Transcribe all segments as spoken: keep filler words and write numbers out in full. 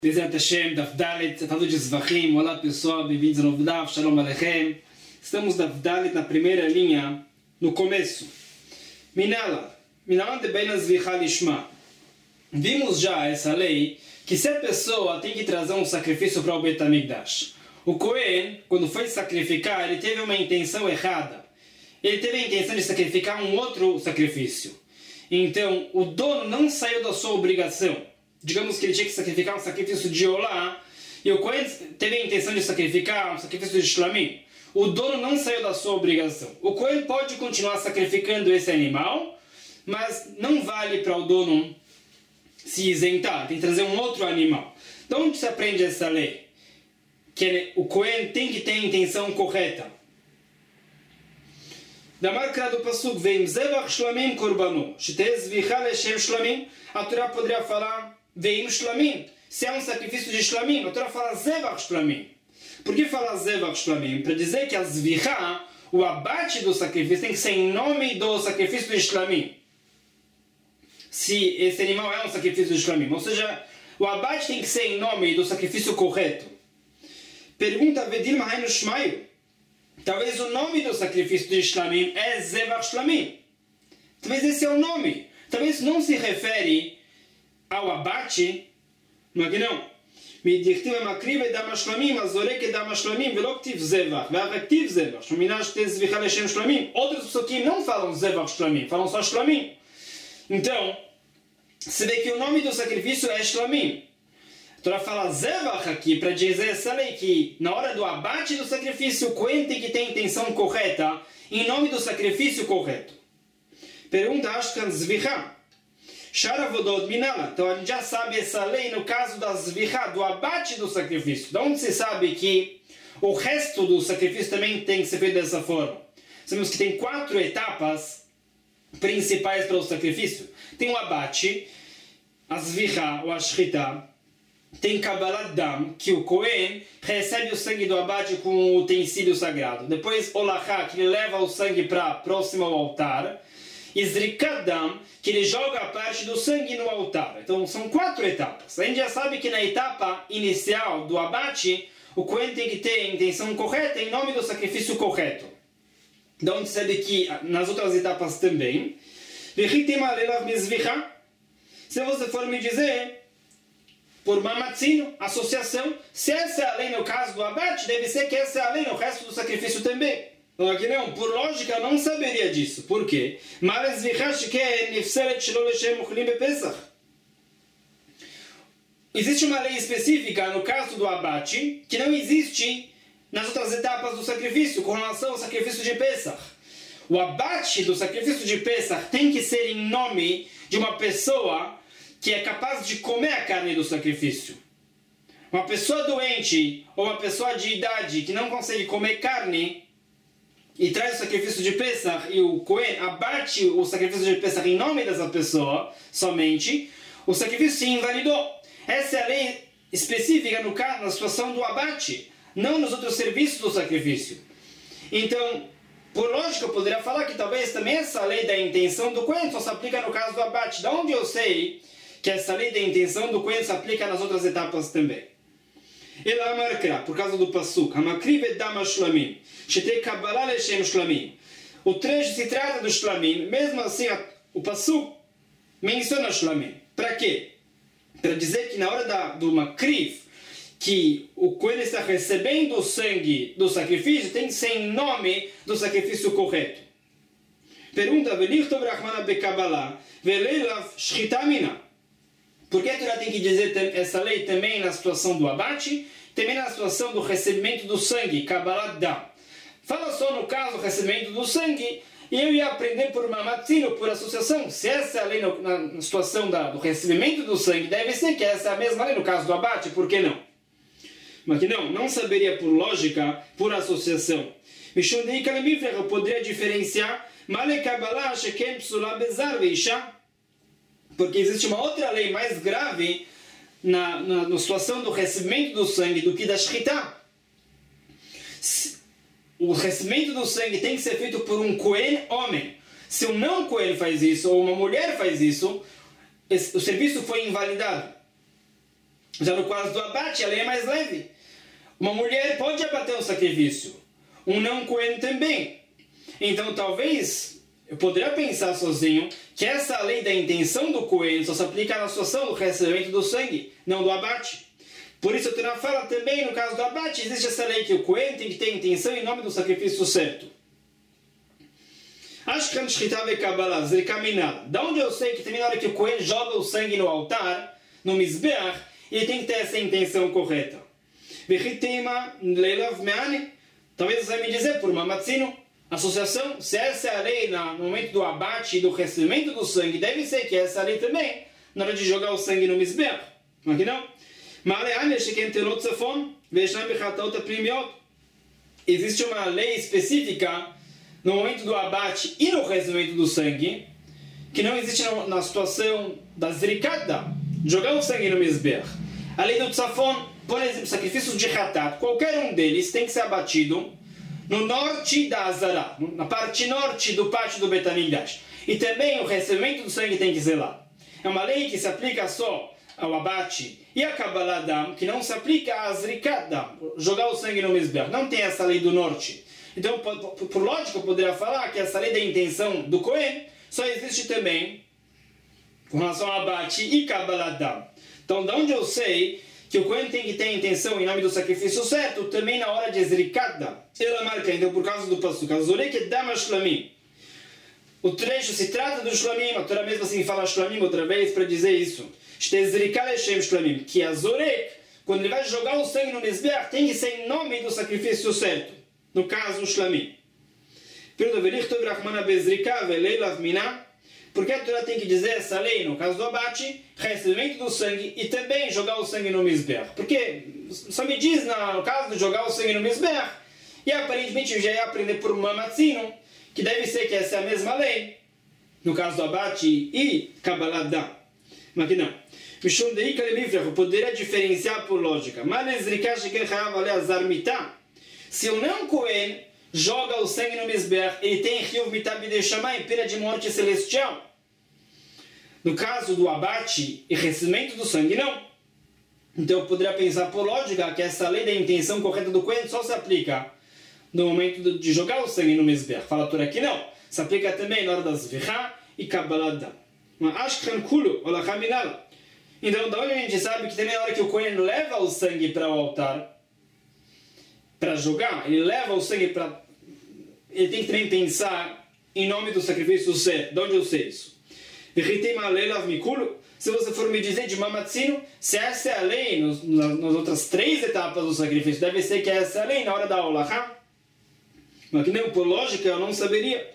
Bezerra Hashem, Daf Dalet, Tratado de Zvachim. Olá pessoal, bem-vindos ao novo Daf, Shalom Aleichem. Estamos Daf Dalet na primeira linha, no começo. Minala, Minala de Beina Zvicha Lishma. Vimos já essa lei, que se a pessoa tem que trazer um sacrifício para o Bet HaMikdash. O Cohen, quando foi sacrificar, ele teve uma intenção errada. Ele teve a intenção de sacrificar um outro sacrifício. Então, o dono não saiu da sua obrigação. Digamos que ele tinha que sacrificar um sacrifício de Olá, e o Cohen teve a intenção de sacrificar um sacrifício de Shlamim. O dono não saiu da sua obrigação. O Cohen pode continuar sacrificando esse animal, mas não vale para o dono se isentar, tem que trazer um outro animal. De onde se aprende essa lei? Que ele, o Cohen tem que ter a intenção correta. Da marca do Pasuk, Veim Zevach Shlamim Korbanu, Shetez Vichal Hashem Shlamim, a Torá poderia falar Veim Shlamim. Se é um sacrifício de Shlamim, a Torá fala Zevach Shlamim. Por que fala Zevach Shlamim? Para dizer que as Vichá, o abate do sacrifício, tem que ser em nome do sacrifício de Shlamim. Se esse animal é um sacrifício de Shlamim. Ou seja, o abate tem que ser em nome do sacrifício correto. Pergunta Vedim Hainu Shmayu. Talvez o nome do sacrifício de Shlamim é Zevach Shlamim. Talvez esse é o nome. Talvez não se refere ao abate, não é que não? מדכתיב המקריב את דם השלמים, הזורק את דם השלמים, ולא כתיב זבח, ואף כתיב זבח, שמינה שתי זביחה לשם שלמים. Outros psukim não falam Zevach Shlamim, falam só Shlamim. Então, se vê que o nome do sacrifício é Shlamim. A Torá fala Zevach aqui para dizer essa lei que na hora do abate do sacrifício o Cohen tem que ter a intenção correta em nome do sacrifício correto. Pergunta Ashkan Zvicha. Sharavodot Minala. Então a gente já sabe essa lei no caso da Zvicha, do abate do sacrifício. De onde se sabe que o resto do sacrifício também tem que ser feito dessa forma? Sabemos que tem quatro etapas principais para o sacrifício. Tem o abate, a Zvicha ou a Shrita. Tem Kabbalat Dam, que o Cohen recebe o sangue do abate com o utensílio sagrado. Depois Olachá, que ele leva o sangue para próximo ao altar. E Zrikat Dam, que ele joga a parte do sangue no altar. Então são quatro etapas. A gente já sabe que na etapa inicial do abate, o Cohen tem que ter a intenção correta em nome do sacrifício correto. Então a gente sabe que nas outras etapas também. Se você for me dizer por mamatzino, associação, se essa é a lei no caso do abate, deve ser que essa é a lei no resto do sacrifício também. Aqui não, por lógica eu não saberia disso. Por quê? Existe uma lei específica no caso do abate que não existe nas outras etapas do sacrifício com relação ao sacrifício de Pesach. O abate do sacrifício de Pesach tem que ser em nome de uma pessoa que é capaz de comer a carne do sacrifício. Uma pessoa doente ou uma pessoa de idade que não consegue comer carne e traz o sacrifício de Pesach e o Cohen abate o sacrifício de Pesach em nome dessa pessoa somente, o sacrifício se invalidou. Essa é a lei específica no caso, na situação do abate, não nos outros serviços do sacrifício. Então, por lógica, eu poderia falar que talvez também essa lei da intenção do Cohen só se aplica no caso do abate. Da onde eu sei que essa lei da intenção do Cohen se aplica nas outras etapas também? Ela marca, por causa do Pasuk, Hamakriv et dam shlamim, shetei kabbalah leshem shlamim. O trecho se trata do shlamim, mesmo assim o Pasuk menciona shlamim. Para quê? Para dizer que na hora da, do Makriv, que o Cohen está recebendo o sangue do sacrifício, tem que ser em nome do sacrifício correto. Pergunta, Velichtov Rachmana Bekabbalah, Veleilav Shchitamina. Por que a Torá tem que dizer essa lei também na situação do abate, também na situação do recebimento do sangue, Kabbalat Dam? Fala só no caso do recebimento do sangue, e eu ia aprender por mamatzino, por associação. Se essa é a lei no, na, na situação da, do recebimento do sangue, deve ser que essa é a mesma lei no caso do abate, por que não? Mas que não, não saberia por lógica, por associação. Mishondei Kalemifrech, eu poderia diferenciar Male Kabbalah Shekem Psula Bezar Veisha. Porque existe uma outra lei mais grave na, na, na situação do recebimento do sangue do que da Shrita. O recebimento do sangue tem que ser feito por um Cohen homem. Se um não Cohen faz isso, ou uma mulher faz isso, esse, o serviço foi invalidado. Já no caso do abate, a lei é mais leve. Uma mulher pode abater um sacrifício, um não Cohen também. Então talvez eu poderia pensar sozinho que essa lei da intenção do Cohen só se aplica na situação do recebimento do sangue, não do abate. Por isso a Torá fala também, no caso do abate, existe essa lei que o Cohen tem que ter intenção em nome do sacrifício certo. Ashkan Shchita veKabbalah, Zrikaminal. Da onde eu sei que também na hora que o Cohen joga o sangue no altar, no Mizbeach, ele tem que ter essa intenção correta. Vechitema Leilav Meane. Talvez você vai me dizer, por Mamatzino, associação, se essa é a lei no momento do abate e do recebimento do sangue, deve ser que essa lei também na hora de jogar o sangue no Mizbeach. Mas que não? Existe uma lei específica no momento do abate e no recebimento do sangue, que não existe na situação da zrikada, jogar o sangue no Mizbeach. A lei do tzafon, por exemplo, sacrifícios de hatat, qualquer um deles tem que ser abatido no norte da Azara, na parte norte do pátio do Bet HaMikdash. E também o recebimento do sangue tem que ser lá. É uma lei que se aplica só ao abate e a Kabbalah Dam, que não se aplica a Zrikat Dam, jogar o sangue no Mizbeach. Não tem essa lei do norte. Então, por, por, por lógica, eu poderia falar que essa lei da intenção do Cohen só existe também com relação ao abate e Kabbalah Dam. Então, de onde eu sei que o Cohen tem que ter a intenção em nome do sacrifício certo, também na hora de Zrikat Dam. Ela marca, então, por causa do Pasuk, Azorek Dam Shlamim. O trecho se trata do Shlamim, a Torá mesmo assim fala Shlamim outra vez para dizer isso. Que a Zorek, quando ele vai jogar o sangue no Mizbeach, tem que ser em nome do sacrifício certo. No caso, o Shlamim. Por que a Torá tem que dizer essa lei, no caso do abate, recebimento do sangue e também jogar o sangue no Mizbeach? Porque só me diz no caso de jogar o sangue no Mizbeach, e aparentemente eu já ia aprender por Mamatzino, que deve ser que essa é a mesma lei, no caso do abate e Kabbalah Dam. Mas que não. Mishum deika lemifrach, eu poderia diferenciar por lógica. Mas se o não Cohen joga o sangue no Mizbeach, ele tem Chiyuv Mitah Bidei Shamayim, pena de morte celestial. No caso do abate e recebimento do sangue, não. Então eu poderia pensar por lógica que essa lei da intenção correta do Cohen só se aplica no momento de jogar o sangue no Mizbeach. Fala por aqui, não. Se aplica também na hora das Zvichá e Kabbalah Dam. Então, da onde a gente sabe que também na hora que o Cohen leva o sangue para o altar, para jogar, ele leva o sangue para... Ele tem que também pensar em nome do sacrifício certo. De onde eu sei isso? Se você for me dizer de Mamatzino, se essa é a lei nos, nas outras três etapas do sacrifício, deve ser que essa é a lei na hora da Olachá. Mas que não, por lógica, eu não saberia.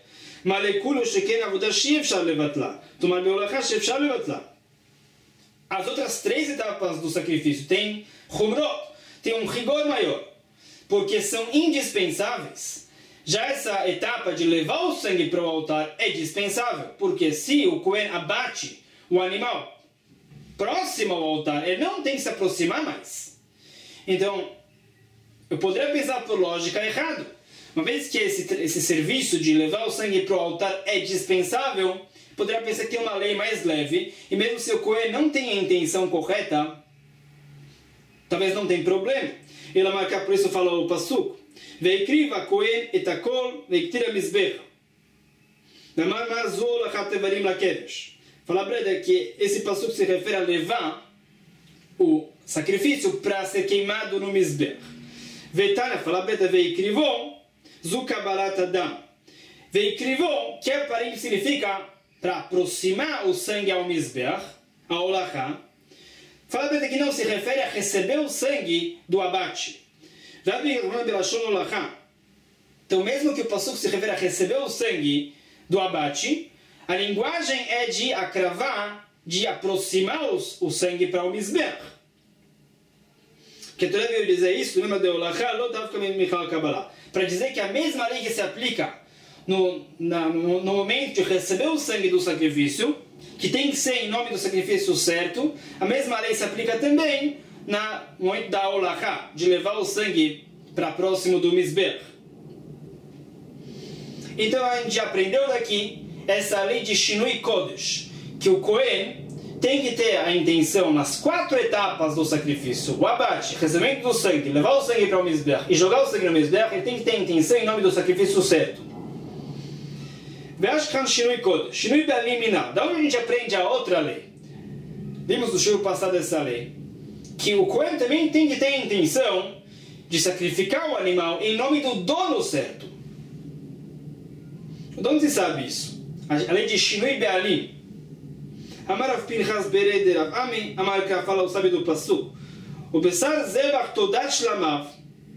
As outras três etapas do sacrifício têm Humrot, tem um rigor maior, porque são indispensáveis. Já essa etapa de levar o sangue para o altar é dispensável, porque se o Cohen abate o animal próximo ao altar, ele não tem que se aproximar mais. Então, eu poderia pensar por lógica errado. Uma vez que esse, esse serviço de levar o sangue para o altar é dispensável, poderia pensar que tem uma lei mais leve, e mesmo se o Cohen não tem a intenção correta, talvez não tenha problema. Ele marca, por isso falou o Pasuk, Veikriva Cohen et akol veiktira mizbecha. Namar zol achat tevarim lakedesh. Fala Breda que esse Pasuk se refere a levar o sacrifício para ser queimado no Mizbech. Vetana, fala Breda, Veikrivon, Zukabalat Adam. Veikrivon, que aparentemente significa para aproximar o sangue ao Mizbech, ao Olachá. Fala Breda que não se refere a receber o sangue do abate. Então, mesmo que o Pasuk se refere a receber o sangue do abate, a linguagem é de acravar, de aproximar os, o sangue para o Mizbech. Que tu deve dizer isso, para dizer que a mesma lei que se aplica no, na, no, no momento de receber o sangue do sacrifício, que tem que ser em nome do sacrifício certo, a mesma lei se aplica também no momento da Olachá, de levar o sangue para próximo do Mizbech. Então a gente aprendeu daqui essa lei de Shinui Kodesh, que o Cohen tem que ter a intenção nas quatro etapas do sacrifício. O abate, recebimento do sangue, levar o sangue para o Mizbeach e jogar o sangue no Mizbeach, ele tem que ter a intenção em nome do sacrifício certo. Ve'ashkan shinui kod, shinui be'alim minah. Da onde a gente aprende a outra lei? Vimos no show passado essa lei, que o Cohen também tem que ter a intenção de sacrificar o animal em nome do dono certo. De onde se sabe isso? A lei de Shinui Be'alim. Amar Rav Pinchas Bered Rav Ami, Amar que fala o sábio do Passu. O Bessar Zevach Todat Shlamav,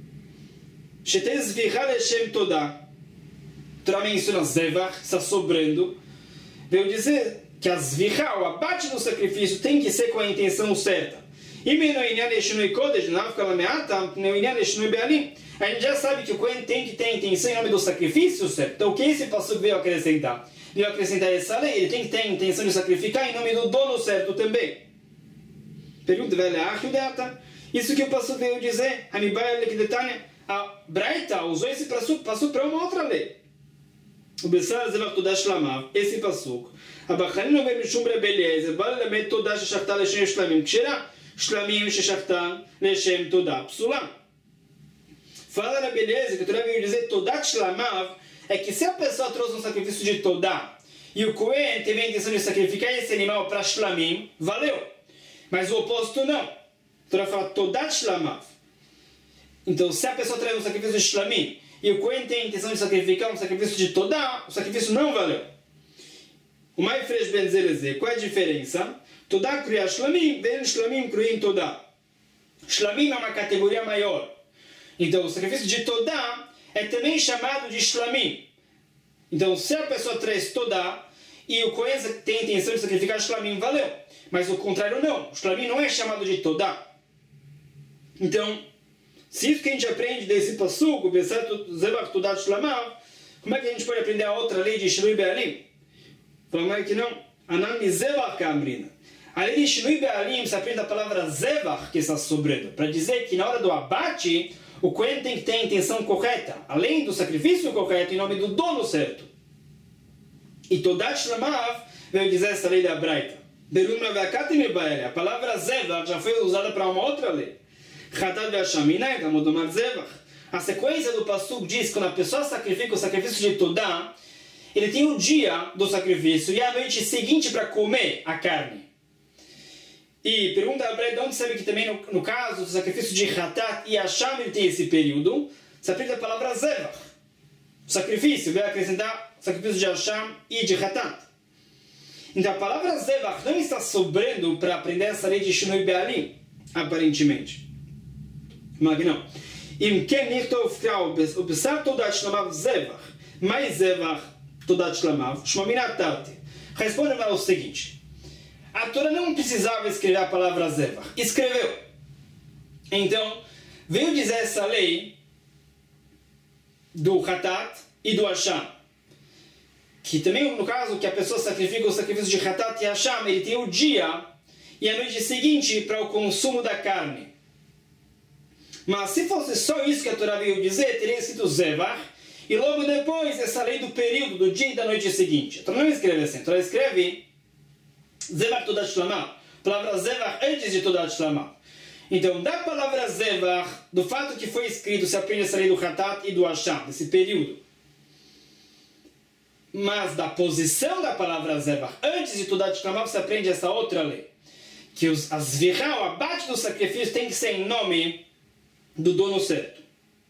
Shetez Vichal Hashem Todah. Torá menciona Zevach, está sobrando. Veio dizer que as Vichal, o abate do sacrifício, tem que ser com a intenção certa. E no Inyan Shinui Kodesh, não fica lameata, no Inyan Shinui Be'alim. A gente já sabe que o Cohen tem que ter a intenção em nome do sacrifício certo. Então o que esse passo veio acrescentar? Veio acrescentar essa lei, ele tem que ter a intenção de sacrificar em nome do dono certo também. Pergunta, velha, Achiudata. Isso que o passo veio dizer, Hanibai Lekidetania, a Braita usou esse passo para uma outra lei. O Bessar Zevach Todash Lamav, esse passo. A Bachanin não vem Mishum Rebeleza, vale lemet Todash Shachta Leshem Shlamim, que será Shlamim Shachta Leshem Todah Psulam. Fala na beleza que o Torá veio dizer Todat Shlamav é que se a pessoa trouxe um sacrifício de Todá e o Cohen teve a intenção de sacrificar esse animal para Shlamim, valeu. Mas o oposto não. O Torá fala Todat Shlamav. Então se a pessoa traz um sacrifício de Shlamim e o Cohen tem a intenção de sacrificar um sacrifício de Todá, o sacrifício não valeu. O Mai Fresh Ben Zeleze, qual é a diferença? Todá cria Shlamim, vem Shlamim cria Todá. Shlamim é uma categoria maior. Então, o sacrifício de Todá é também chamado de Shlamim. Então, se a pessoa traz Todá e o Cohen tem a intenção de sacrificar Shlamim, valeu. Mas o contrário não. O Shlamim não é chamado de Todá. Então, se isso que a gente aprende desse passuco, o Zevach Todat Shlamav, como é que a gente pode aprender a outra lei de Shinui Be'alim? Falamos que não. Anam Zevach Kamrina. A lei de Shinui Be'alim se aprende a palavra Zevach, que está sobrando, para dizer que na hora do abate, o Cohen tem que ter a intenção correta, além do sacrifício correto, em nome do dono certo. E Todat Shlamav veio dizer essa lei da Braita. A palavra Zevach já foi usada para uma outra lei. A sequência do Pasuk diz que quando a pessoa sacrifica o sacrifício de Todá, ele tem o dia do sacrifício e a noite seguinte para comer a carne. E pergunta a Braita, de onde sabe que também no, no caso do sacrifício de Hatat e Hasham ele tem esse período? Se aprende a palavra Zevach. O sacrifício vai acrescentar o sacrifício de Hasham e de Hatat. Então a palavra Zevach não está sobrando para aprender essa lei de Shinui Be'alim, aparentemente. Mas não. Im ken nichtov krau o Bessar Todat Shlamav Zevach, mais Zevach Todat Shlamav, Shmaminat Tarti. Responde-me ao seguinte. A Torá não precisava escrever a palavra Zevach. Escreveu. Então, veio dizer essa lei do Hatat e do Hasham. Que também, no caso, que a pessoa sacrifica o sacrifício de Hatat e Hasham, ele tem o dia e a noite seguinte para o consumo da carne. Mas se fosse só isso que a Torá veio dizer, teria escrito Zevach, e logo depois essa lei do período, do dia e da noite seguinte. A Torá não escreve assim. A Torá escreve Zevach Todat Shlamav. A palavra Zevach antes de Todat Shlamav. Então, da palavra Zevach, do fato que foi escrito, se aprende essa lei do Hatat e do Hasham, desse período. Mas da posição da palavra Zevach, antes de Todat Shlamav, se aprende essa outra lei. Que os, as virá, o abate do sacrifício, tem que ser em nome do dono certo.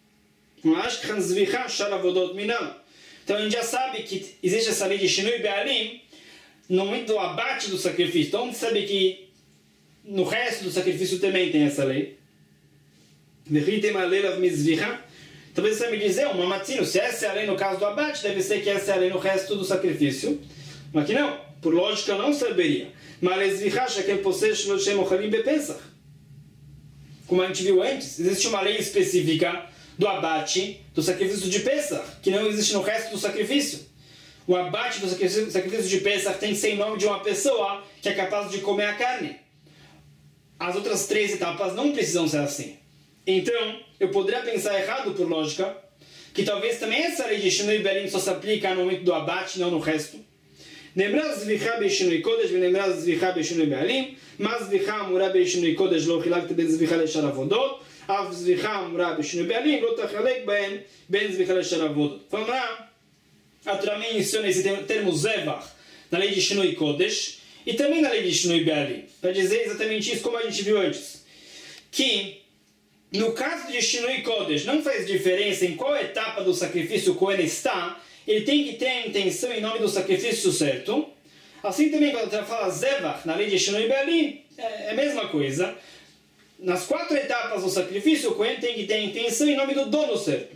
Então a gente já sabe que existe essa lei de Shinui Be'alim no momento do abate do sacrifício. Então a gente sabe que no resto do sacrifício também tem essa lei. Talvez você me dizer, uma matina, se essa é a lei no caso do abate, deve ser que essa é a lei no resto do sacrifício. Mas que não, por lógica eu não saberia. Mas como a gente viu antes, existe uma lei específica do abate do sacrifício de Pesach, que não existe no resto do sacrifício. O abate do sacrifício de Pesach tem que ser em nome de uma pessoa que é capaz de comer a carne. As outras três etapas não precisam ser assim. Então, eu poderia pensar errado por lógica, que talvez também essa lei de Shinui Be'alim só se aplica no momento do abate, não no resto. נאמרה זביחה בשינוי קודש ונאמרה זביחה בשינוי בעלים. מה זביחה אמורה בשינוי קודש לא חילקת בין זביחה לשאר עבודות, אף זביחה אמורה בשינוי בעלים לא תחלק בין בין זביחה לשאר עבודות. ואמרה, a também menciona esse termo zevach na lei de Shinui Kodesh e também na lei de Shinui Be'alim, para dizer exatamente isso como a gente viu antes, que no caso de Shinui Kodesh não faz diferença em qual etapa do sacrifício o Kohen está, ele tem que ter a intenção em nome do sacrifício certo. Assim também quando você fala zevach na lei de Shinui Be'alim, é a mesma coisa. Nas quatro etapas do sacrifício o Kohen tem que ter a intenção em nome do dono certo.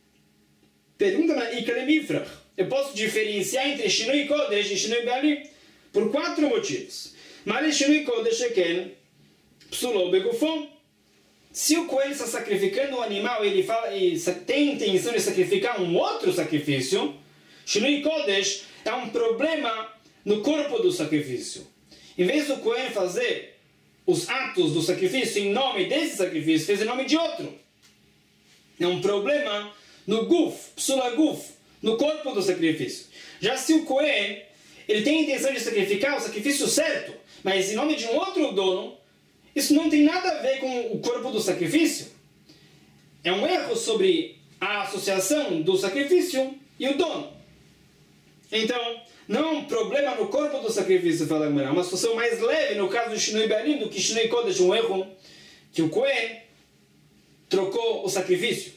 Pergunta na Ikale Mifrach. Eu posso diferenciar entre Shinui Kodesh e Shinui Be'alim por quatro motivos. Mas Shinui Kodesh é quem? Psulou Begufon. Se o Kohen está sacrificando um animal e ele fala, e tem intenção de sacrificar um outro sacrifício, Shinui Kodesh é um problema no corpo do sacrifício. Em vez do Kohen fazer os atos do sacrifício em nome desse sacrifício, fez em nome de outro. É um problema no guf, psula guf, no corpo do sacrifício. Já se o Kohen, ele tem a intenção de sacrificar o sacrifício certo, mas em nome de um outro dono, isso não tem nada a ver com o corpo do sacrifício. É um erro sobre a associação do sacrifício e o dono. Então, não é um problema no corpo do sacrifício, fala a Gemara. É uma situação mais leve no caso do Shinui Be'alim do que Shinui Kodesh, um erro que o Kohen trocou o sacrifício.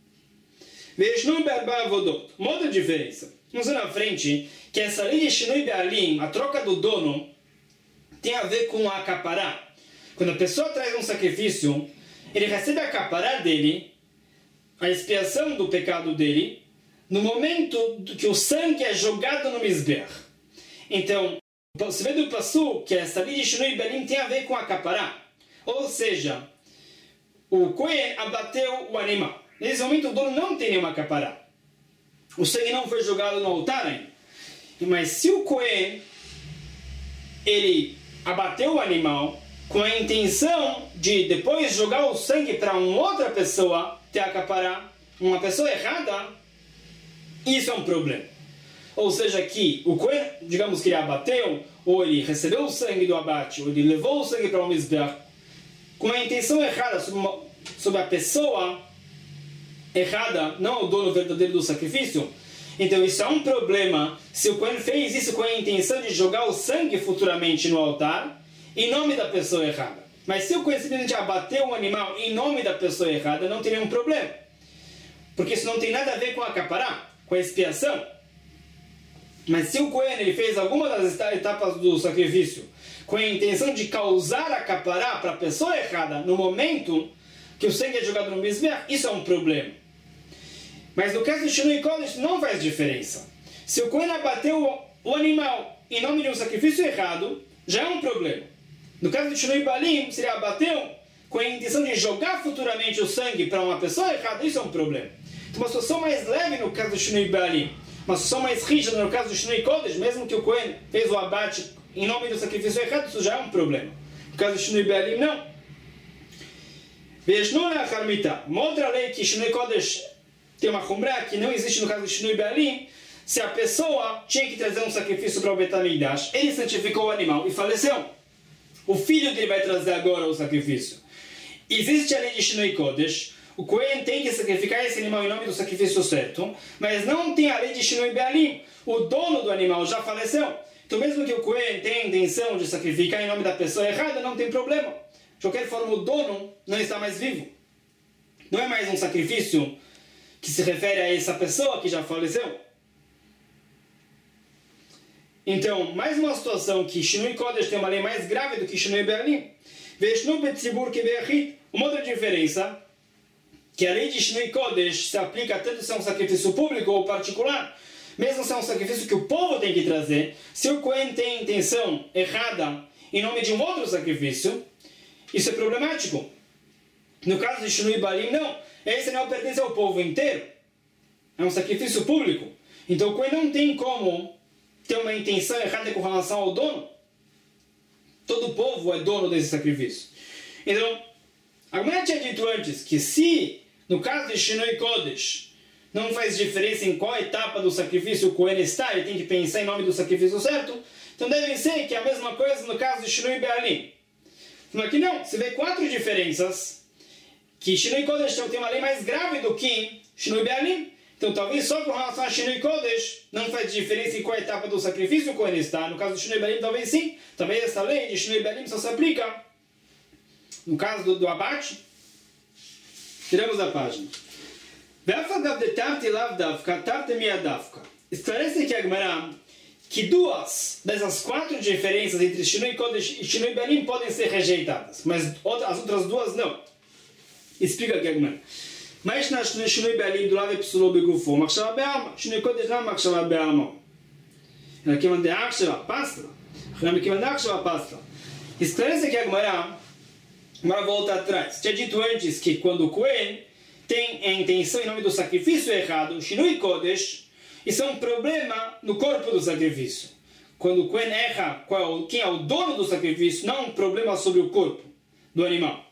Ve'eshnum be'arba avodot. Uma outra diferença. Vamos ver na frente que essa lei de Shinui Be'alim, a troca do dono, tem a ver com a acapará. Quando a pessoa traz um sacrifício, ele recebe a acapará dele, a expiação do pecado dele, no momento que o sangue é jogado no Mizbeach. Então, você vê do Passu que essa lei de Shinui Be'alim tem a ver com a acapará. Ou seja, o Kohen abateu o animal. Nesse momento o dono não tem nenhuma capará. O sangue não foi jogado no altar ainda. Mas se o Kohen, ele abateu o animal com a intenção de depois jogar o sangue para uma outra pessoa ter a capará, uma pessoa errada, isso é um problema. Ou seja, que o Kohen, digamos que ele abateu, ou ele recebeu o sangue do abate, ou ele levou o sangue para um mizbeach, com a intenção errada sobre, uma, sobre a pessoa errada, não o dono verdadeiro do sacrifício. Então isso é um problema se o Kohen fez isso com a intenção de jogar o sangue futuramente no altar em nome da pessoa errada. Mas se o Kohen simplesmente abateu um animal em nome da pessoa errada, não tem nenhum problema, porque isso não tem nada a ver com a capará, com a expiação. Mas se o Kohen ele fez alguma das etapas do sacrifício com a intenção de causar a capará para a pessoa errada no momento que o sangue é jogado no mizbeach, isso é um problema. Mas no caso de Shinui Kodesh não faz diferença. Se o Kohen abateu o animal em nome de um sacrifício errado, já é um problema. No caso de Shinui Be'alim, se ele abateu com a intenção de jogar futuramente o sangue para uma pessoa errada, isso é um problema. Então uma situação mais leve no caso de Shinui Be'alim, uma situação mais rígida no caso de Shinui Kodesh, mesmo que o Kohen fez o abate em nome do sacrifício errado, isso já é um problema. No caso de Shinui Be'alim, não. Uma outra lei que Shinui Kodesh tem uma chumrá que não existe no caso de Shinui Be'alim, se a pessoa tinha que trazer um sacrifício para o Beit HaMikdash, ele santificou o animal e faleceu. O filho dele vai trazer agora o sacrifício. Existe a lei de Shinui Kodesh, o Kohen tem que sacrificar esse animal em nome do sacrifício certo, mas não tem a lei de Shinui Be'alim. O dono do animal já faleceu. Então mesmo que o Kohen tenha a intenção de sacrificar em nome da pessoa errada, não tem problema. De qualquer forma, o dono não está mais vivo. Não é mais um sacrifício que se refere a essa pessoa que já faleceu. Então, mais uma situação que Shinui Kodesh tem uma lei mais grave do que Shinui Be'alim. Ve'eshnum betzibur keve'achid. Uma outra diferença, que a lei de Shinui Kodesh se aplica tanto se é um sacrifício público ou particular, mesmo se é um sacrifício que o povo tem que trazer, se o Kohen tem intenção errada em nome de um outro sacrifício, isso é problemático. No caso de Shinui Be'alim, não. Esse animal pertence ao povo inteiro. É um sacrifício público. Então o Kohen não tem como ter uma intenção errada com relação ao dono. Todo o povo é dono desse sacrifício. Então, a Gemara tinha dito antes que se, no caso de Shinui Kodesh, não faz diferença em qual etapa do sacrifício o Cohen está, ele tem que pensar em nome do sacrifício certo. Então deve ser que é a mesma coisa no caso de Shinui Be'alim. Mas aqui não, você vê quatro diferenças, que Shinui Kodesh tem uma lei mais grave do que Shinui Be'alim. Então talvez só com relação a Shinui Kodesh não faz diferença em qual etapa do sacrifício o Cohen está. No caso de Shinui Be'alim talvez sim, talvez essa lei de Shinui Be'alim só se aplica no caso do, do abate. Tiramos a página. Esclarece aqui a Gemara que duas dessas quatro diferenças entre Shinui Kodesh e Shinui Be'alim podem ser rejeitadas, mas as outras duas não. Explica aqui a Gemara. Mas na Shinui Be'alim do lado Psulo Begufo, Machshava Be'alma, Shinui Kodesh não Machshava Be'alma. Ela que manda Achshava Pastra, ela que manda Achshava Pastra. Esclarece aqui a Gemara, Gemara volta atrás. Tinha dito antes que quando o Cohen tem a intenção em nome do sacrifício errado, o Shinui Kodesh, isso é um problema no corpo do sacrifício. Quando o Cohen erra qual, quem é o dono do sacrifício, não é um problema sobre o corpo do animal.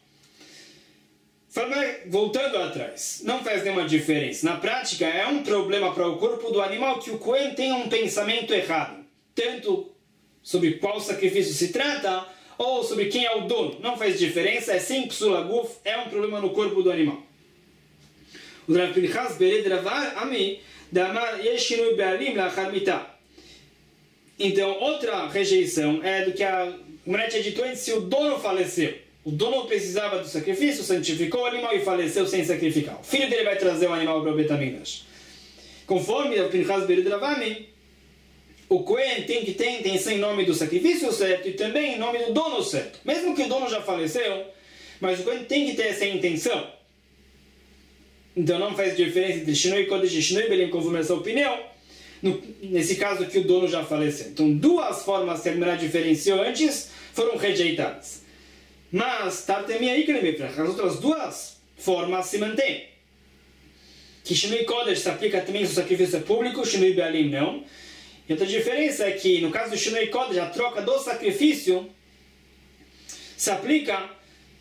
Voltando atrás, não faz nenhuma diferença. Na prática, é um problema para o corpo do animal que o Cohen tenha um pensamento errado. Tanto sobre qual sacrifício se trata, ou sobre quem é o dono. Não faz diferença, é sem psula guf, é um problema no corpo do animal. O Rav Pinchas Bered Ravar Ami Damar Yeshinui Be'alim Lachar Mitah. Então, outra rejeição é do que a mulher tinha dito antes, se o dono faleceu. O dono precisava do sacrifício, santificou o animal e faleceu sem sacrificar. O filho dele vai trazer o animal para o Beit HaMikdash. Conforme o Pinchas Bered Ravar Ami, o Cohen tem que ter intenção em nome do sacrifício certo e também em nome do dono certo. Mesmo que o dono já faleceu, mas o Cohen tem que ter essa intenção. Então não faz diferença entre Shinui Kodesh e Shinui Be'alim, conforme essa opinião, no, nesse caso que o dono já faleceu. Então duas formas que a Gemara diferenciou antes foram rejeitadas. Mas, Tartemi aí que as outras duas formas se mantêm. Que Shinui Kodesh se aplica também no sacrifício público, Shinui Be'alim não. E outra diferença é que, no caso do Shinui Kodesh, a troca do sacrifício se aplica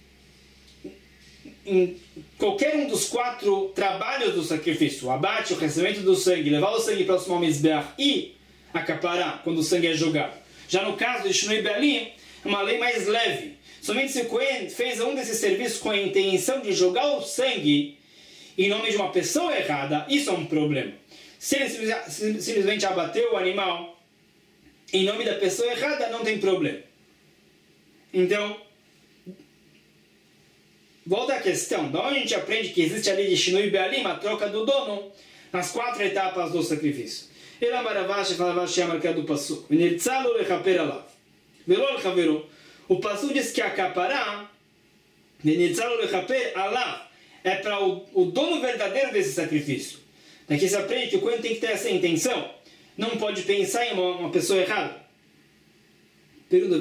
em qualquer um dos quatro trabalhos do sacrifício. O abate, o recebimento do sangue, levar o sangue próximo ao Mizbeach e acaparar quando o sangue é jogado. Já no caso do Shinui Be'alim, é uma lei mais leve. Somente se o Cohen fez um desses serviços com a intenção de jogar o sangue em nome de uma pessoa errada, isso é um problema. Se ele simplesmente abateu o animal em nome da pessoa errada, não tem problema. Então, volta à questão. Da onde a gente aprende que existe a lei de Shinui Be'alim, a troca do dono, nas quatro etapas do sacrifício? Ela maravash falavash marca do passo. Venirtzalo lechaper alav. Velol chaveru. O passo diz que acaparar, venirtzalo lechaper alav, é para o, o dono verdadeiro desse sacrifício. Daqui se aprende que o Cohen tem que ter essa intenção. Não pode pensar em uma, uma pessoa errada. Pergunta,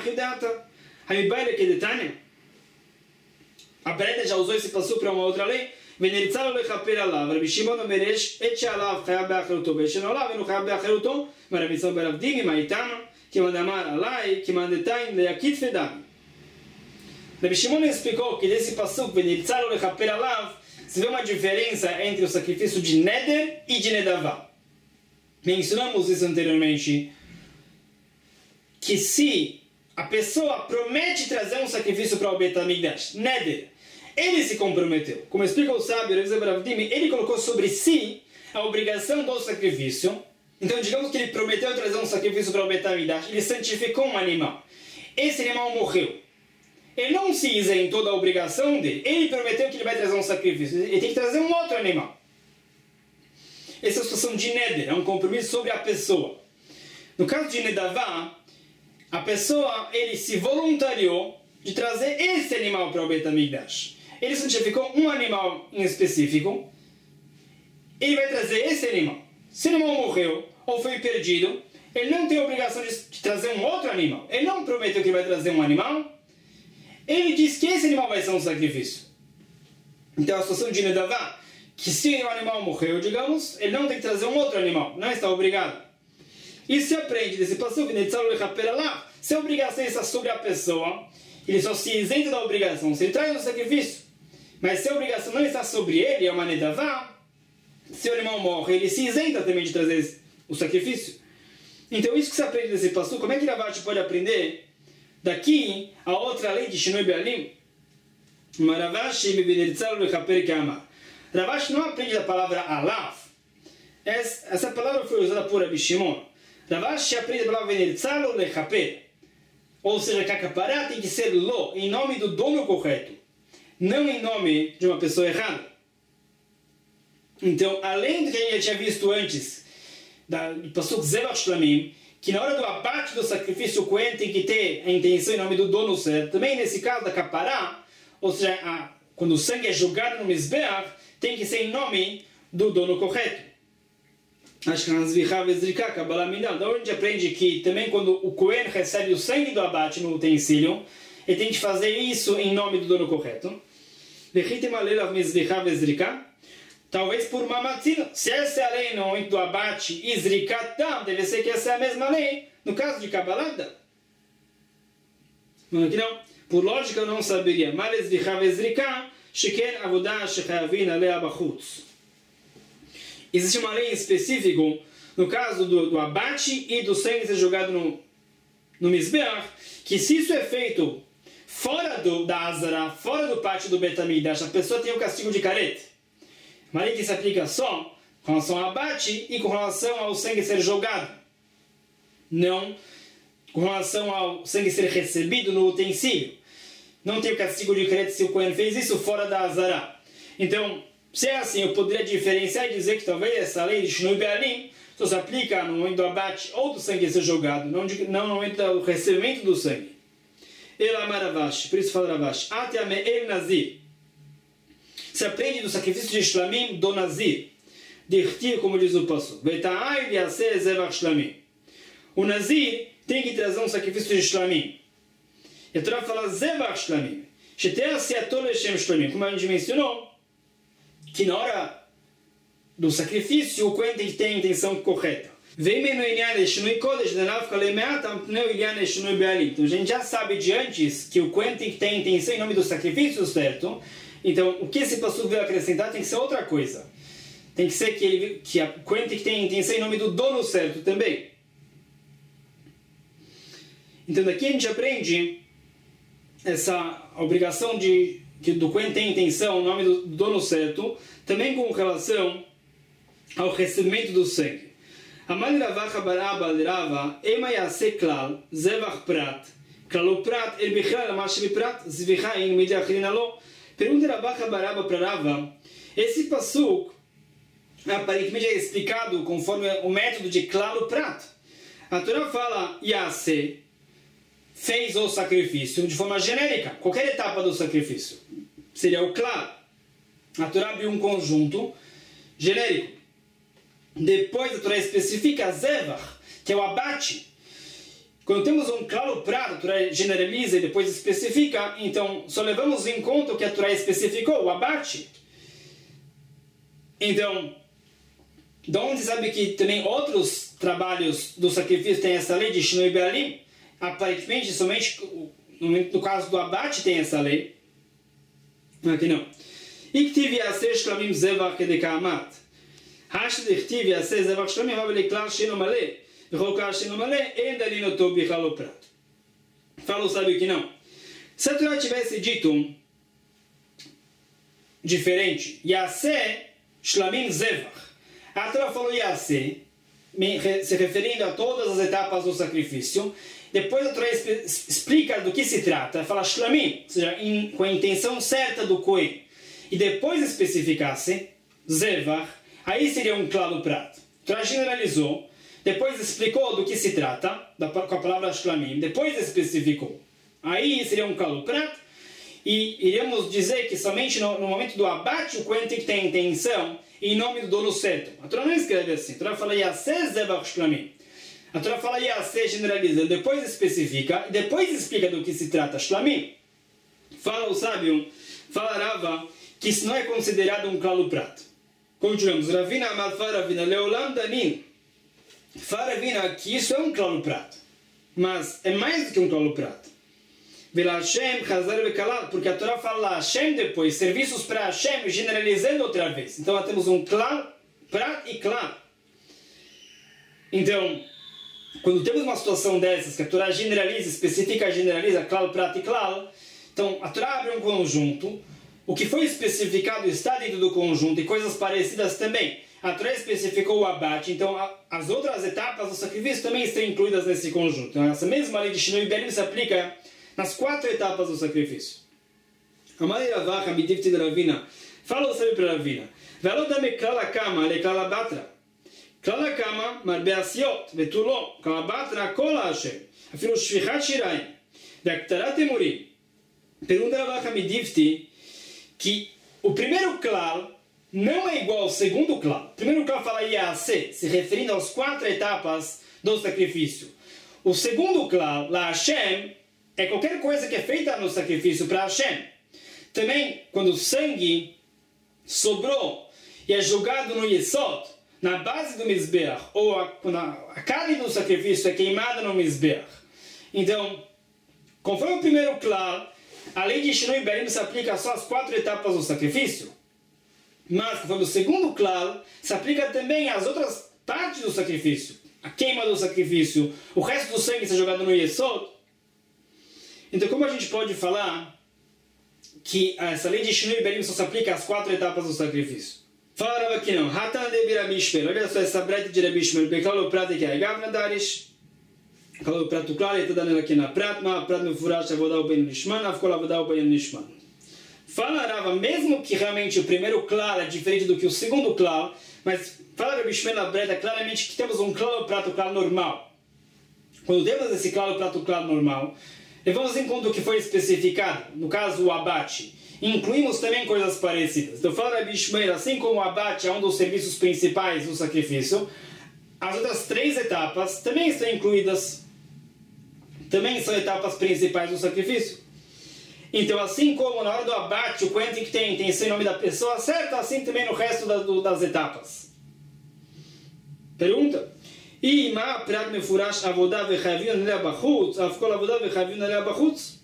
a Breda já usou esse passo para uma outra lei. ונרצה לו לכפר עליו, רבי שמעון אומר, יש עת שעליו חייב באחריותו, ויש שאינו עליו אינו חייב באחריותו, ורבי יצחק ברב דימי, מה איתנו? כמאן אמר עליי, כמאן דתיים ליקיד פדם. Rabi Shimon explicou que desse passuco, ונרצה לו לכפר עליו, se vê uma diferença entre o sacrifício de Neder e de Nedavá. Mencionamos isso anteriormente, que se a pessoa promete trazer um sacrifício para o Beit HaMikdash, Neder, ele se comprometeu. Como explica o sábio, ele colocou sobre si a obrigação do sacrifício. Então, digamos que ele prometeu trazer um sacrifício para o Beit HaMikdash, ele santificou um animal. Esse animal morreu. Ele não se isentou da obrigação dele. Ele prometeu que ele vai trazer um sacrifício. Ele tem que trazer um outro animal. Essa é a situação de Neder, é um compromisso sobre a pessoa. No caso de Nedavá, a pessoa, ele se voluntariou de trazer esse animal para o Beit HaMikdash. Ele santificou um animal em específico. Ele vai trazer esse animal. Se o animal morreu ou foi perdido, ele não tem a obrigação de, de trazer um outro animal. Ele não prometeu que vai trazer um animal. Ele diz que esse animal vai ser um sacrifício. Então a situação de Nedavá, que se o animal morreu, digamos, ele não tem que trazer um outro animal. Não está obrigado. E se aprende desse passo, se a obrigação está sobre a pessoa, ele só se isenta da obrigação se ele traz um sacrifício. Mas se a obrigação não está sobre ele, é uma Nedavá, se o animal morre, ele se isenta também de trazer o sacrifício. Então isso que você aprende desse passuco, como é que Ravashi pode aprender daqui a outra lei de Shinui Be'alim? Ravashi Ravashi não aprende a palavra alav. Essa palavra foi usada por Rabi Shimon. Ravashi aprende a palavra Veneritzalo lechaper. Ou seja, que a capará tem que ser lo, em nome do dono correto, não em nome de uma pessoa errada. Então, além do que a gente já tinha visto antes, da, do pasuk Zevach Shlamim, que na hora do abate do sacrifício o Cohen tem que ter a intenção em nome do dono certo, também nesse caso da capará, ou seja, a, quando o sangue é jogado no Mizbeach, tem que ser em nome do dono correto. Acho que nas Vichav Ezrika, Kabbalah Minal, da onde a gente aprende que também quando o Cohen recebe o sangue do abate no utensílio, ele tem que fazer isso em nome do dono correto. Talvez por mamatzino. Se essa é a lei no momento do abate, Izrikatam, deve ser que essa é a mesma lei no caso de Kabbalah. Mas aqui não. Por lógica eu não saberia. Mas Vichav Ezrika, Sheken Avodah Shechavin Alea Bachutz. Existe uma lei específica no caso do, do abate e do sangue ser jogado no, no Mizbeach, que se isso é feito fora do, da Azara, fora do pátio do Betamidash, a pessoa tem o castigo de carete. Uma lei que se aplica só com relação ao abate e com relação ao sangue ser jogado. Não com relação ao sangue ser recebido no utensílio. Não tem o castigo de carete se o Cohen fez isso fora da Azara. Então, se é assim, eu poderia diferenciar e dizer que talvez essa lei de Shinui Be'alim só se aplica no momento do abate ou do sangue ser jogado, não, de, não no momento do recebimento do sangue. Elamar Ravashi, por isso fala Ravashi, Atiame El Nazir. Se aprende do sacrifício de Shlamim do Nazir. Dirtir, como diz o passo. Beta'ai Yaseh Zevach Shlamim. O Nazir tem que trazer um sacrifício de Shlamim. E a Torá fala Zevach Shlamim. Sheter Siato Leshem Shlamim. Como a gente mencionou, que na hora do sacrifício o Cohen tem que ter a intenção correta. Então a gente já sabe de antes que o Cohen tem que ter a intenção em nome do sacrifício certo. Então o que esse pastor veio acrescentar tem que ser outra coisa. Tem que ser que, ele, que a Cohen tem que ter a intenção em nome do dono certo também. Então daqui a gente aprende essa obrigação de que do Cohen tem intenção em nome do dono certo, também com relação ao recebimento do sangue. Amal Ravacha Baraba Rava, Ema Yase Klal, Zevach Prat, Klalo Prat, El Bichlal Amash Prat, Zvicha In Midachin Alo. Pergunta Ravacha Baraba para Rava, esse pasuk aparentemente é explicado conforme o método de Klalo Prat. A Torá fala Yase, fez o sacrifício de forma genérica, qualquer etapa do sacrifício. Seria o claro. A Torá abriu um conjunto genérico. Depois a Torá especifica Zevach, que é o abate. Quando temos um claro prato, a Torá generaliza e depois especifica, então só levamos em conta o que a Torá especificou, o abate. Então, de onde sabe que também outros trabalhos do sacrifício têm essa lei de Shinui Be'alim? Aparentemente, somente no caso do abate tem essa lei. Aqui não. Iktiv Yaseh Shlamim Zevach Kedekamat. Hashd Iktiv Yaseh Zevach Shlamim Havele Klar Shino Maleh. V'chokar Shino Maleh En Dalino Tov Bichalo Prat. Fala, sabe que não. Se a Torá tivesse dito diferente, Yaseh Shlamim Zevach. A Torá falou Yaseh, se referindo a todas as etapas do sacrifício. Depois a Torá explica do que se trata, fala Shlamim, ou seja, in, com a intenção certa do Cohen. E depois especificasse Zevach, aí seria um claro prato. A Torá generalizou, depois explicou do que se trata, da, com a palavra Shlamim, depois especificou. Aí seria um claro prato, e iríamos dizer que somente no, no momento do abate o Cohen tem que ter a intenção em nome do dono certo. A Torá não escreve assim, a Torá fala Yaseh Zevach Shlamim. A Torá fala Yaseh, generaliza, depois especifica, e depois explica do que se trata Shlamim. Fala o sábio, fala Rava, que isso não é considerado um claro prato. Continuamos. Ravina Amalfa Ravina Leolam Danin. Fala Ravina que isso é um claro prato. Mas é mais do que um claro prato. Vela Hashem, Chazar Bekalal, porque a Torá fala Hashem depois, serviços para Hashem, generalizando outra vez. Então nós temos um claro prat e klal. Então, quando temos uma situação dessas, que a Torá generaliza, especifica, generaliza, klal, prat e klal, então a Torá abre um conjunto, o que foi especificado está dentro do conjunto e coisas parecidas também. A Torá especificou o abate, então a, as outras etapas do sacrifício também estão incluídas nesse conjunto. Então essa mesma lei de Shinui Berim se aplica nas quatro etapas do sacrifício. Amar Ravach, Midivti de Ravina, fala o sábio para Ravina, Velo dame klal hakama le klal abatra. Klal hakama marbe asiot, vetulo, klal abatra kol Hashem, afilo shfichat shiraim, veaktarat emurim. Pergunta Ravach Midivti que o primeiro klal não é igual ao segundo klal. O primeiro klal fala Yaseh, se referindo às quatro etapas do sacrifício. O segundo klal, la Hashem, é qualquer coisa que é feita no sacrifício para Hashem. Também, quando o sangue sobrou e é jogado no Yesod, na base do Mizbeach, ou a, quando a, a carne do sacrifício é queimada no Mizbeach. Então, conforme o primeiro klal, a lei de Shinui Berim se aplica só às quatro etapas do sacrifício. Mas, conforme o segundo klal, se aplica também às outras partes do sacrifício. A queima do sacrifício, o resto do sangue ser jogado no Yesod. Então, como a gente pode falar que essa lei de Shinui Berim só se aplica às quatro etapas do sacrifício? Fala aqui não. Hatan de Rabi Shmuel. Olha só essa breta de Rabi Shmuel. Beklal o prato que é Gavna Darish. Klal o prato claro, e está dando aqui na prato. Mas prato me furaste a vodar o bem nishman. A ficou a vodar o bem nishman. Fala Rava, mesmo que realmente o primeiro klal é diferente do que o segundo klal, mas fala Rabi Shmuel na breta claramente que temos um klal o prato claro normal. Quando temos esse klal o prato claro normal, levamos em conta o que foi especificado, no caso o abate. Incluímos também coisas parecidas. Então fala Rabi Shmuel, assim como o abate é um dos serviços principais do sacrifício, as outras três etapas também estão incluídas, também são etapas principais do sacrifício. Então, assim como na hora do abate o quantum que tem, tem esse nome da pessoa certa, assim também no resto da, do, das etapas. Pergunta. E ma prat mefurash avodah vechavim alea bachutz, afkol avodah vechavim alea bachutz.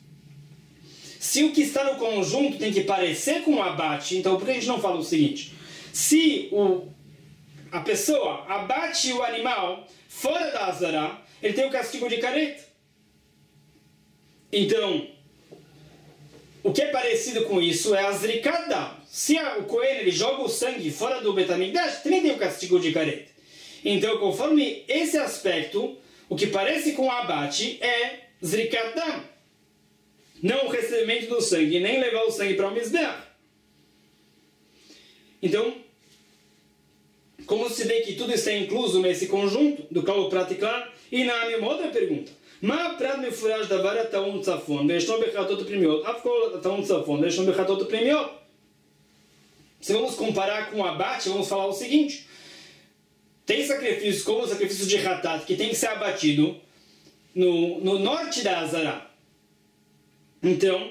Se o que está no conjunto tem que parecer com o abate, então por que a gente não fala o seguinte? Se o, a pessoa abate o animal fora da azará, ele tem o castigo de careta. Então, o que é parecido com isso é a zrikada. Se a, o Cohen ele joga o sangue fora do Betamigdash, também tem o castigo de careta. Então, conforme esse aspecto, o que parece com o abate é zrikada. Não o recebimento do sangue, nem levar o sangue para o Mizbeach. Então, como se vê que tudo está incluso nesse conjunto do Klal Prat e Klal, e na minha outra pergunta, Ma prat mefurash davar ataun tzafon, ve'eshno bechatot primiot, afkol ataun tzafon, ve'eshno bechatot primiot. Se vamos comparar com o abate, vamos falar o seguinte: tem sacrifícios como o sacrifício de Hatat, que tem que ser abatido no, no norte da Azará. Então,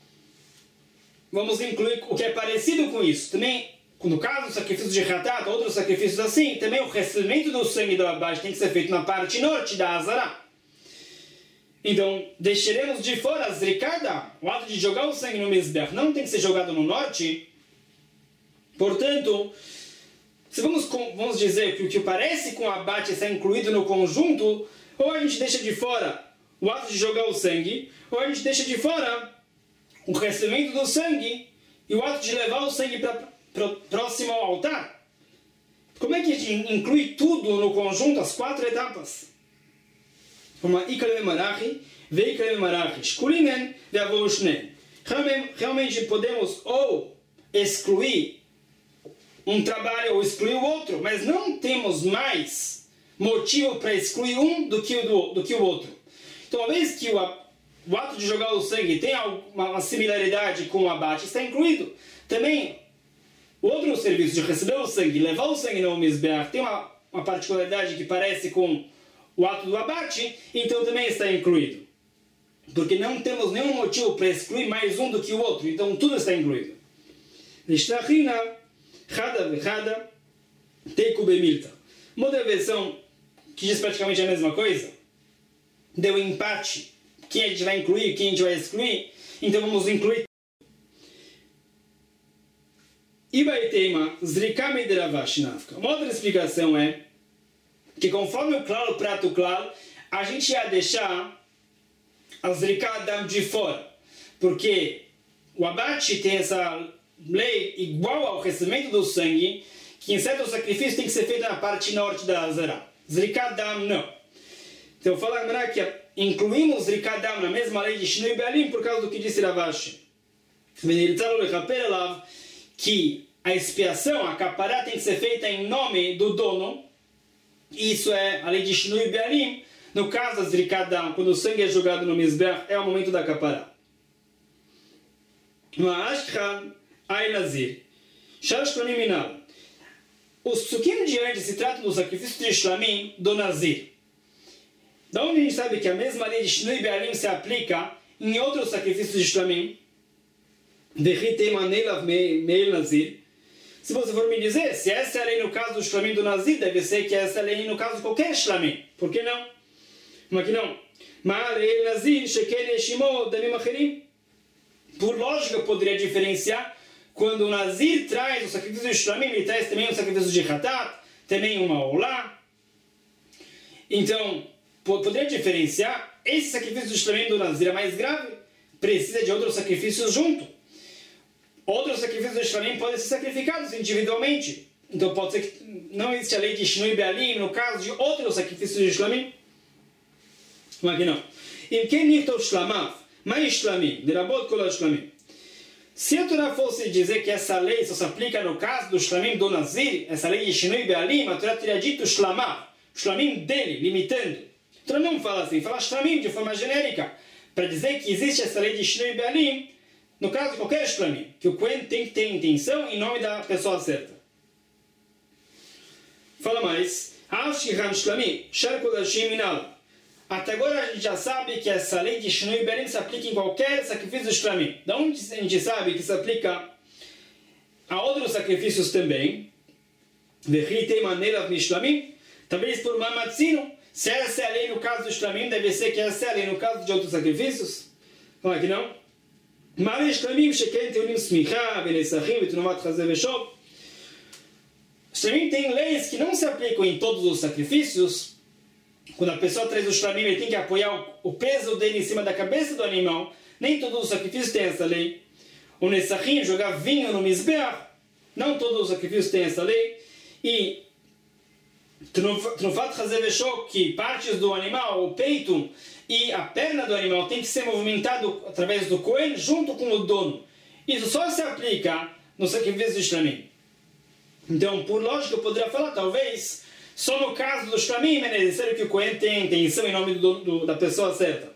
vamos incluir o que é parecido com isso. Também, no caso do sacrifício de Hatat, outros sacrifícios assim, também o recebimento do sangue do abate tem que ser feito na parte norte da Azará. Então, deixaremos de fora a zrikada, o ato de jogar o sangue no Mizbeach não tem que ser jogado no norte. Portanto, se vamos, vamos dizer que o que parece com o abate está incluído no conjunto, ou a gente deixa de fora o ato de jogar o sangue, ou a gente deixa de fora o recebimento do sangue e o ato de levar o sangue para próximo ao altar. Como é que a gente inclui tudo no conjunto, as quatro etapas? Como a Ikalem Marachi, Veikalem Marachi, Shkulinen, Veavoshnen. Realmente podemos ou excluir um trabalho ou excluir o outro, mas não temos mais motivo para excluir um do que o, do, do que o outro. Então, uma vez que o, o ato de jogar o sangue tem uma, uma similaridade com o abate, está incluído. Também, o outro serviço de receber o sangue, levar o sangue no Mizbeach, tem uma, uma particularidade que parece com o ato do abate, então também está incluído. Porque não temos nenhum motivo para excluir mais um do que o outro, então tudo está incluído. Lishtachina, Hada vechada, Teiku bemilta. Uma outra versão que diz praticamente a mesma coisa, deu empate, quem a gente vai incluir, quem a gente vai excluir, então vamos incluir. Ibaitema Zrikami de Ravashi Nafka. Uma outra explicação é que conforme o claro, o prato claro, a gente ia deixar a Zrikadam de fora. Porque o abate tem essa lei igual ao recebimento do sangue, que em certo sacrifício tem que ser feito na parte norte da Azara. Zrikadam não. Então fala que incluímos Zrikadam na mesma lei de Shinui Be'alim por causa do que disse Ravashi. Que a expiação, a capará, tem que ser feita em nome do dono. Isso é a lei de Shinui Be'alim. No caso da Zrikadam, quando o sangue é jogado no Mizbeach, é o momento da capará. Ma'ashkhan ay nazir. Shalosh shlamim minal. Os psukim de antes se tratam do sacrifício de shlamim do nazir. Da onde a gente sabe que a mesma lei de Shinui Be'alim se aplica em outros sacrifícios de shlamim? Se você for me dizer, se essa é a lei no caso do shlamim do nazir, deve ser que essa é a lei no caso de qualquer shlamim. Por que não? Mas que não. Por lógica, eu poderia diferenciar quando o nazir traz o sacrifício de shlamim, ele traz também o sacrifício de hatat, também uma olá. Então, poderia diferenciar, esse sacrifício de shlamim do nazir é mais grave, precisa de outros sacrifícios junto. Outros sacrifícios de shlamim podem ser sacrificados individualmente. Então pode ser que não existe a lei de Shinui Be'alim no caso de outros sacrifícios de shlamim. Mas aqui não. Em quem niftou shlamav, mais shlamim, derabot kol shlamim. Se a Torá fosse dizer que essa lei só se aplica no caso do shlamim do nazir, essa lei de Shinui Be'alim, a Torá teria dito shlamav, shlamim dele, limitando. A Torá não fala assim, fala shlamim de forma genérica, para dizer que existe essa lei de Shinui Be'alim no caso de qualquer shlamim, que o Kohen tem que ter intenção em nome da pessoa certa. Fala mais. Até agora a gente já sabe que essa lei de Shinui Be'alim se aplica em qualquer sacrifício de shlamim. Da onde a gente sabe que se aplica a outros sacrifícios também? Talvez por mamatzino. Se essa é a lei no caso do shlamim, deve ser que essa é a lei no caso de outros sacrifícios? Fala aqui não. Mas shlamim sheken teunim smicha venesachim vetnuvat chazeh veshov. Shlamim tem leis que não se aplicam em todos os sacrifícios. Quando a pessoa traz o shlamim, ele tem que apoiar o peso dele em cima da cabeça do animal. Nem todos os sacrifícios têm essa lei. O nesachim, jogar vinho no mizbeach, não todos os sacrifícios têm essa lei. E Trufat chazeh veshov, que partes do animal, o peito e a perna do animal tem que ser movimentado através do Kohen junto com o dono. Isso só se aplica no sacrifício de shlamim. Então, por lógica, eu poderia falar, talvez, só no caso do shlamim é necessário que o Kohen tenha intenção em nome do, do, da pessoa certa.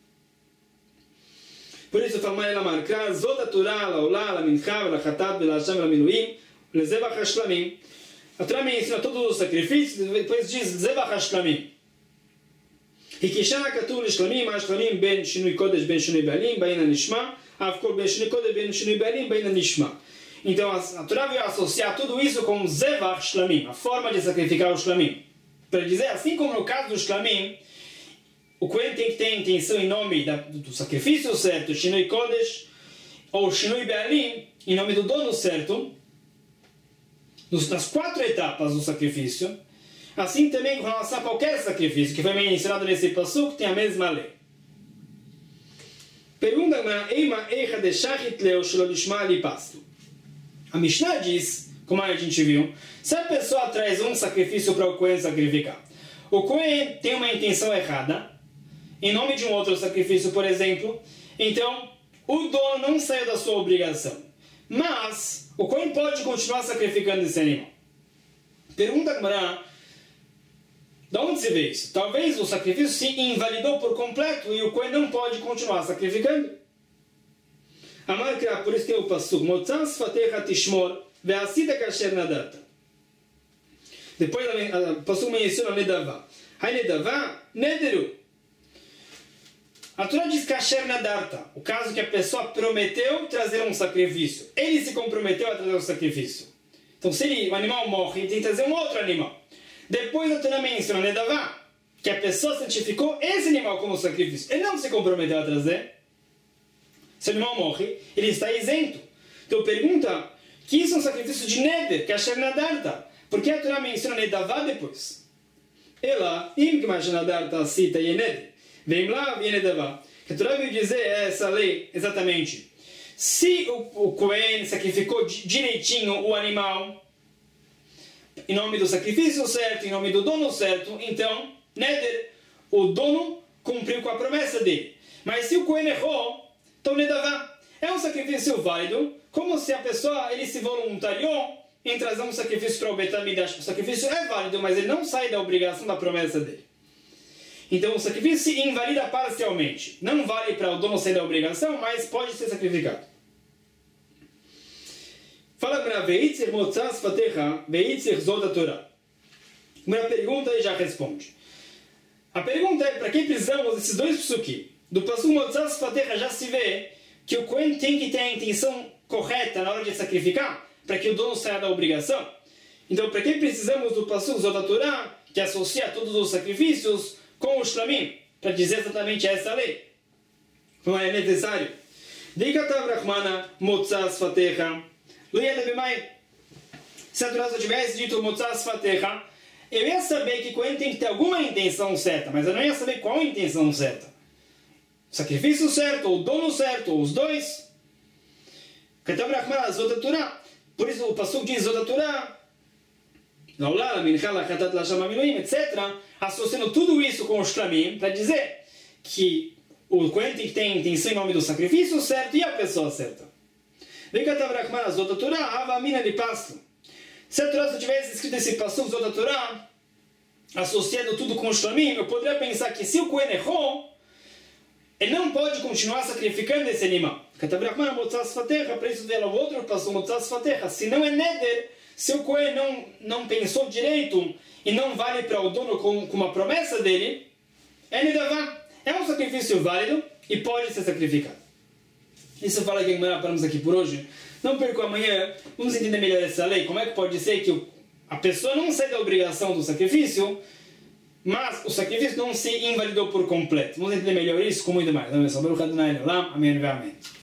Por isso, fala ela marcar, Zota Torah, Laolá, Lamincha, Lachatat, Belasham, Laminuim, Lezevach HaShlamim. A Torá me ensina todos os sacrifícios, depois diz Zevach HaShlamim. Hikishana Katur Shlamim, HaShlamim, Ben Shinui Kodesh, Ben Shinui Be'alim, Bain HaNishma, Avkol Ben Shinui Kodesh, Ben Shinui Be'alim, Bain HaNishma. Então a, a Torá veio associar tudo isso com Zevach Shlamim, a forma de sacrificar o Shlamim. Para dizer, assim como no caso do Shlamim, o Kohen tem que ter intenção em nome da, do sacrifício certo, Shinui Kodesh, ou Shinui Be'alim, em nome do dono certo, nas quatro etapas do sacrifício. Assim também com relação a qualquer sacrifício que foi mencionado nesse passuco, tem a mesma lei. Pergunta a Mishnah diz, como a gente viu, se a pessoa traz um sacrifício para o Kohen sacrificar, o Kohen tem uma intenção errada, em nome de um outro sacrifício, por exemplo, então o dono não saiu da sua obrigação. Mas o Kohen pode continuar sacrificando esse animal. Pergunta a Gemara, de onde se vê isso? Talvez o sacrifício se invalidou por completo e o Kohen não pode continuar sacrificando. Amar Kra, por isso tem o passuco, Motzan Sfatecha Tishmor, Ve'asita Kasher Nadata. Depois o passuco menciona a Nedavá. Hai Nedavá, Nederu. A Torá diz Kasher Nadarta, o caso que a pessoa prometeu trazer um sacrifício. Ele se comprometeu a trazer um sacrifício. Então, se ele, o animal morre, ele tem que trazer um outro animal. Depois a Torá menciona Nedavá, que a pessoa santificou esse animal como sacrifício. Ele não se comprometeu a trazer. Se o animal morre, ele está isento. Então, pergunta, que isso é um sacrifício de neder, que é a Nadarta. Porque a Torá menciona Nedavá depois. Ela, im que mais Nadarta cita e neder. Vem lá, vem Nedavá. O que a Torá veio dizer é essa lei, exatamente. Se o, o Cohen sacrificou direitinho o animal, em nome do sacrifício certo, em nome do dono certo, então, neder, o dono cumpriu com a promessa dele. Mas se o Cohen errou, então Nedavá é um sacrifício válido, como se a pessoa ele se voluntariou em trazer um sacrifício para o Beit HaMikdash. O sacrifício é válido, mas ele não sai da obrigação da promessa dele. Então o sacrifício se invalida parcialmente. Não vale para o dono sair da obrigação, mas pode ser sacrificado. Fala para Veitzir Motzas Fatecha, Veitzir Zod Torah. Uma pergunta e já responde. A pergunta é, para que precisamos desses dois psukim? Do Pasuk Motzas Fatecha já se vê que o Cohen tem que ter a intenção correta na hora de sacrificar, para que o dono saia da obrigação. Então, para que precisamos do Pasuk Zod Torah, que associa todos os sacrifícios com o Shlamim, para dizer exatamente essa lei? Não é necessário. Dikatav Rachmana Motzas Fatecha. Se a Torá só tivesse dito Motzas Fatecha, eu ia saber que Cohen tem que ter alguma intenção certa, mas eu não ia saber qual a intenção certa. O sacrifício certo, ou o dono certo, ou os dois. Katav Rachmana Zod Torah. Por isso o Pasuk diz Zod Torah, etcétera, associando tudo isso com o Shlamim, para dizer que o Cohen tem que ter intenção em nome do sacrifício certo e a pessoa certa. Se a Torá só tivesse escrito esse Pasuk Zod Torah, associando tudo com o Shlamim, eu poderia pensar que se o Cohen errou, ele não pode continuar sacrificando esse animal. Para isso veio o outro Pasuk Motzas Fatecha. Se não é neder, se o Cohen não, não pensou direito e não vale para o dono com, com uma promessa dele, é nedavá. É um sacrifício válido e pode ser sacrificado. Isso fala que amanhã paramos aqui por hoje. Não perco amanhã. Vamos entender melhor essa lei. Como é que pode ser que o, a pessoa não sai da obrigação do sacrifício, mas o sacrifício não se invalidou por completo. Vamos entender melhor isso com muito mais. Amém.